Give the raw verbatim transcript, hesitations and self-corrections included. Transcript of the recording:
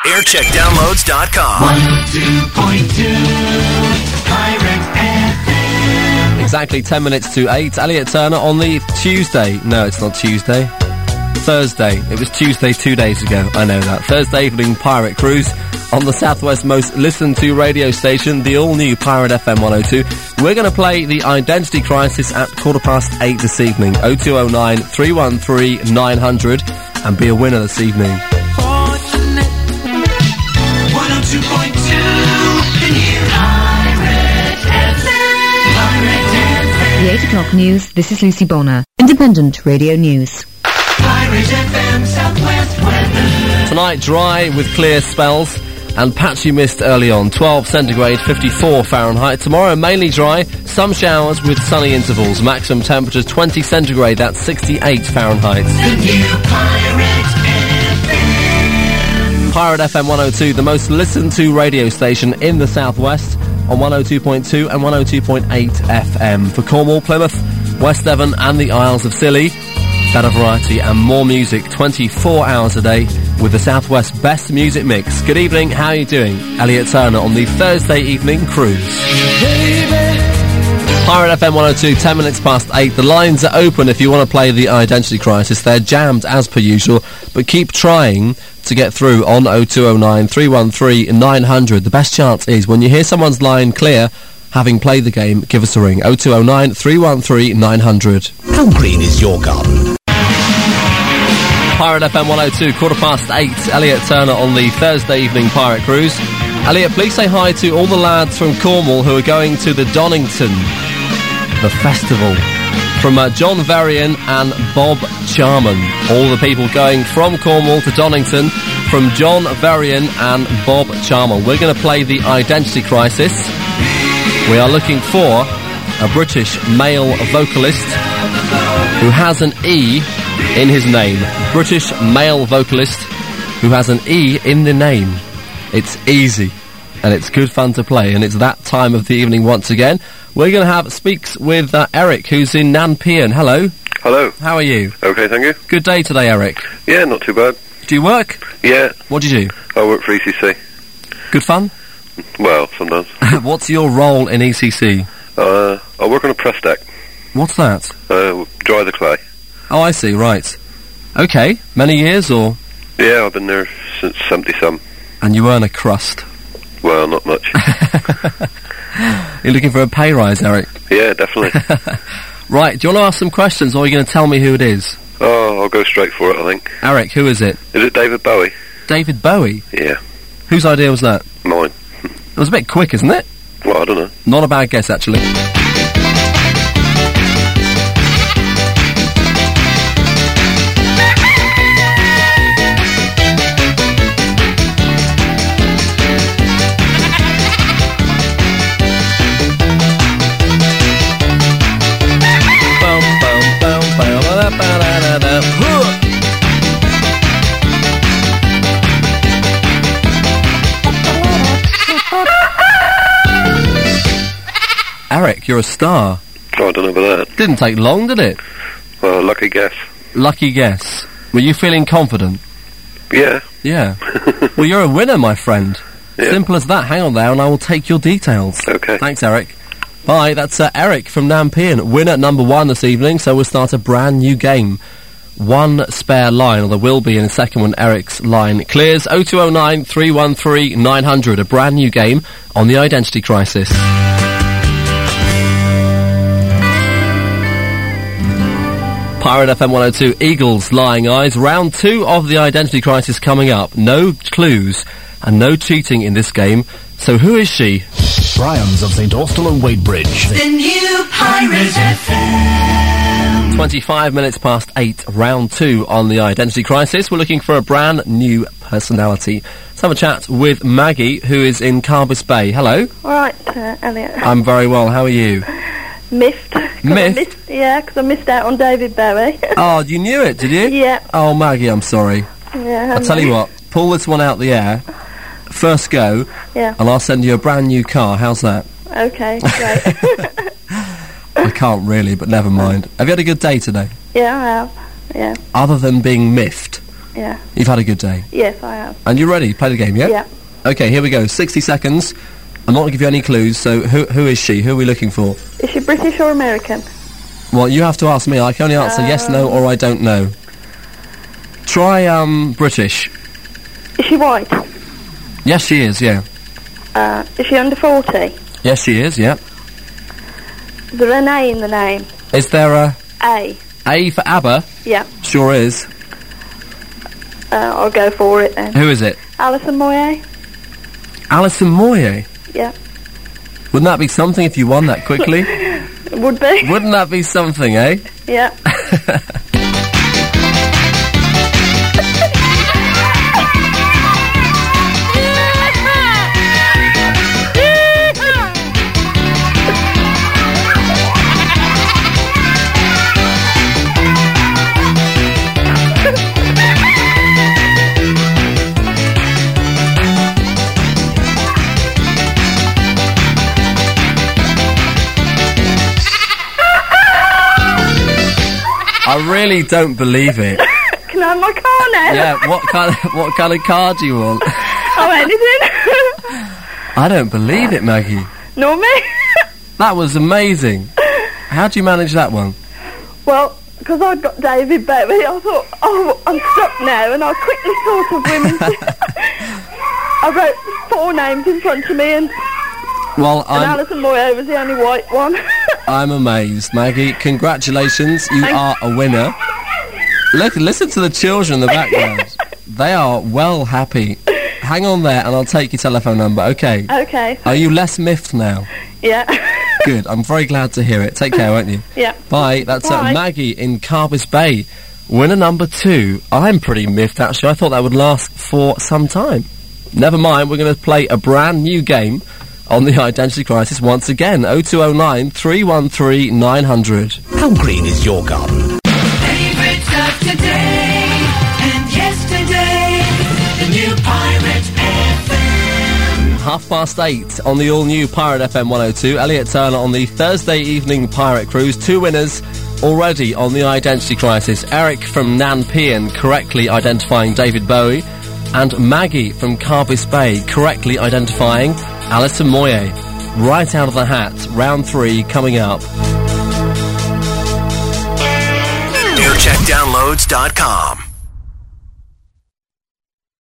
aircheck downloads dot com. one oh two point two Pirate F M. Exactly ten minutes to eight. Elliot Turner on the Tuesday. No, it's not Tuesday. Thursday. It was Tuesday two days ago. I know that. Thursday evening Pirate Cruise on the Southwest most listened to radio station, the all-new Pirate F M one oh two. We're going to play the Identity Crisis at quarter past eight this evening. oh two oh nine, three one three, nine hundred and be a winner this evening. one oh two point two Pirate F M. Pirate F M. The eight o'clock news, this is Lucy Bonner. Independent Radio News. Pirate F M Southwest weather. Tonight, dry with clear spells and patchy mist early on. twelve centigrade, fifty-four Fahrenheit. Tomorrow, mainly dry, some showers with sunny intervals. Maximum temperatures twenty centigrade, that's sixty-eight Fahrenheit. The new Pirate F M. Pirate F M one oh two, the most listened to radio station in the Southwest on one oh two point two and one oh two point eight F M. For Cornwall, Plymouth, West Devon and the Isles of Scilly. Better variety and more music twenty-four hours a day with the Southwest best music mix. Good evening, how are you doing? Elliot Turner on the Thursday evening cruise. Pirate F M one oh two, ten minutes past eight. The lines are open if you want to play the Identity Crisis. They're jammed as per usual, but keep trying to get through on oh two oh nine, three one three, nine hundred. The best chance is when you hear someone's line clear, having played the game, give us a ring. oh two oh nine, three one three, nine hundred. How green is your garden? Pirate F M one oh two, quarter past eight. Elliot Turner on the Thursday evening Pirate Cruise. Elliot, please say hi to all the lads from Cornwall who are going to the Donington, the festival. From uh, John Varian and Bob Charman. All the people going from Cornwall to Donington, from John Varian and Bob Charman. We're going to play the Identity Crisis. We are looking for a British male vocalist who has an E in his name. British male vocalist who has an E in the name. It's easy and it's good fun to play, and it's that time of the evening once again. We're going to have Speaks with uh, Eric, who's in Nanpian. Hello. Hello. How are you? Okay, thank you. Good day today, Eric. Yeah, not too bad. Do you work? Yeah. What do you do? I work for E C C. Good fun? Well, sometimes. What's your role in E C C? Uh, I work on a press deck. What's that? Uh, dry the clay. Oh, I see, right. Okay, many years or? Yeah, I've been there since seventy-some. And you earn a crust? Well, not much. You're looking for a pay rise, Eric? Yeah, definitely. Right, do you want to ask some questions, or are you going to tell me who it is? Oh, I'll go straight for it, I think. Eric, who is it? Is it David Bowie? David Bowie? Yeah. Whose idea was that? Mine. It was a bit quick, isn't it? Well, I don't know. Not a bad guess, actually. Eric, you're a star. Oh, I don't know about that. Didn't take long, did it? Well, lucky guess. Lucky guess. Were you feeling confident? Yeah. Yeah. Well, you're a winner, my friend. Yeah. Simple as that. Hang on there and I will take your details. Okay. Thanks, Eric. Bye. That's uh, Eric from Nanpian. Winner number one this evening, so we'll start a brand new game. One spare line, or there will be in a second when Eric's line clears. oh two oh nine, three one three, nine hundred. A brand new game on the Identity Crisis. Pirate F M one oh two, Eagles, Lying Eyes. Round two of the Identity Crisis coming up. No clues and no cheating in this game. So who is she? Brian's of Saint Austell and Wadebridge. The new Pirate F M. twenty-five minutes past eight, round two on the Identity Crisis. We're looking for a brand new personality. Let's have a chat with Maggie, who is in Carbis Bay. Hello. All right, uh, Elliot. I'm very well. How are you? Miffed. Miffed? missed, yeah, because I missed out on David Bowie. Oh, you knew it, did you? Yeah. Oh, Maggie, I'm sorry. Yeah. I'll tell you what. Pull this one out the air. First go. Yeah. And I'll send you a brand new car. How's that? Okay, great. I can't really, but never mind. Have you had a good day today? Yeah, I have. Yeah. Other than being miffed. Yeah. You've had a good day. Yes, I have. And you're ready? Play the game, yeah? Yeah. Okay, here we go. sixty seconds. I'm not going to give you any clues, so who who is she? Who are we looking for? Is she British or American? Well, you have to ask me. I can only answer yes, no, or I don't know. Try, um, British. Is she white? Yes, she is, yeah. Uh, is she under forty? Yes, she is, yeah. Is there an A in the name? Is there a... A. A for ABBA? Yeah. Sure is. Uh, I'll go for it then. Who is it? Alison Moyet? Alison Moyet? Yeah. Wouldn't that be something if you won that quickly? It would be. Wouldn't that be something, eh? Yeah. I really don't believe it. Can I have my car now? Yeah, what kind of, what kind of car do you want? Oh, anything. I don't believe it, Maggie. Nor me. That was amazing. How do you manage that one? Well, because I'd got David Bowie, I thought, oh, I'm stuck now, and I quickly thought of women. I wrote four names in front of me, and, Well, and I'm, Alison Moyet was the only white one. I'm amazed, Maggie. Congratulations, you Thank- are a winner. Look, listen to the children in the background. They are well happy. Hang on there, and I'll take your telephone number, okay? Okay. Are you less miffed now? Yeah. Good, I'm very glad to hear it. Take care, won't you? Yeah. Bye. That's uh, Bye. Maggie in Carbis Bay. Winner number two. I'm pretty miffed, actually. I thought that would last for some time. Never mind, we're going to play a brand new game on the Identity Crisis once again. oh two oh nine, three one three, nine hundred. How green is your garden? Favorites of today and yesterday. The new Pirate F M. Half past eight on the all-new Pirate F M one oh two. Elliot Turner on the Thursday evening Pirate Cruise. Two winners already on the Identity Crisis. Eric from Nanpian correctly identifying David Bowie, and Maggie from Carbis Bay correctly identifying Alison Moyet. Right out of the hat. Round three coming up. air check downloads dot com